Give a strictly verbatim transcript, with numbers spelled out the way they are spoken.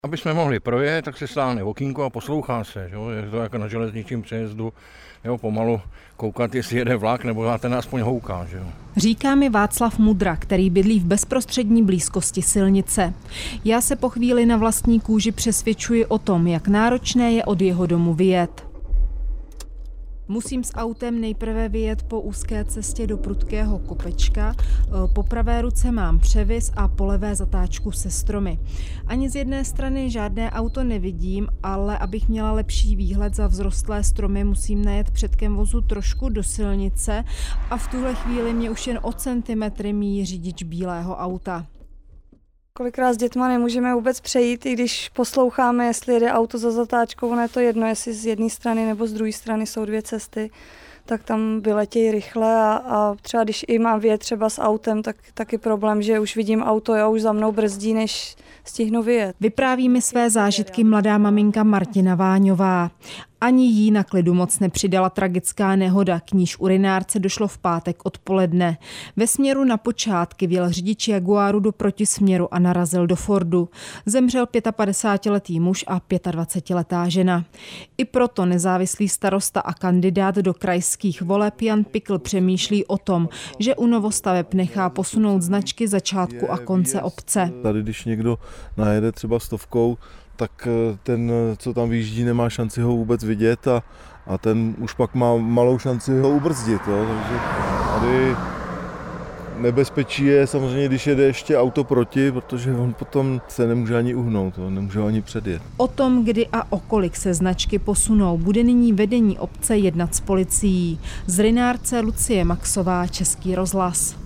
Aby jsme mohli projet, tak se stáhne okýnko a poslouchá se. Jo? Je to jako na železničním přejezdu, jo? Pomalu koukat, jestli jede vlak, nebo ten aspoň houká. Že jo? Říká mi Václav Mudra, který bydlí v bezprostřední blízkosti silnice. Já se po chvíli na vlastní kůži přesvědčuji o tom, jak náročné je od jeho domu vyjet. Musím s autem nejprve vyjet po úzké cestě do prudkého kopečka, po pravé ruce mám převis a po levé zatáčku se stromy. Ani z jedné strany žádné auto nevidím, ale abych měla lepší výhled za vzrostlé stromy, musím najet předkem vozu trošku do silnice a v tuhle chvíli mě už jen o centimetry míjí řidič bílého auta. Kolikrát s dětma nemůžeme vůbec přejít, i když posloucháme, jestli jede auto za zatáčkou, ono je to jedno, jestli z jedné strany nebo z druhé strany jsou dvě cesty, tak tam vyletějí rychle a, a třeba když i mám vyjet třeba s autem, tak taky problém, že už vidím auto a už za mnou brzdí, než stihnu vyjet. Vypráví mi své zážitky mladá maminka Martina Váňová. Ani jí na klidu moc nepřidala tragická nehoda, k níž urinárce došlo v pátek odpoledne. Ve směru na Počátky vjel řidič Jaguaru do protisměru a narazil do Fordu. Zemřel pětapadesátiletý muž a dvacetiletá žena. I proto nezávislý starosta a kandidát do krajských voleb Jan Pikl přemýšlí o tom, že u novostaveb nechá posunout značky začátku a konce obce. Tady, když někdo najede třeba stovkou, tak ten, co tam vyjíždí, nemá šanci ho vůbec vidět a, a ten už pak má malou šanci ho ubrzdit. Jo. Takže tady nebezpečí je samozřejmě, když jede ještě auto proti, protože on potom se nemůže ani uhnout, jo, nemůže ho ani předjet. O tom, kdy a o kolik se značky posunou, bude nyní vedení obce jednat s policií. Z Rynárce Lucie Maxová, Český rozhlas.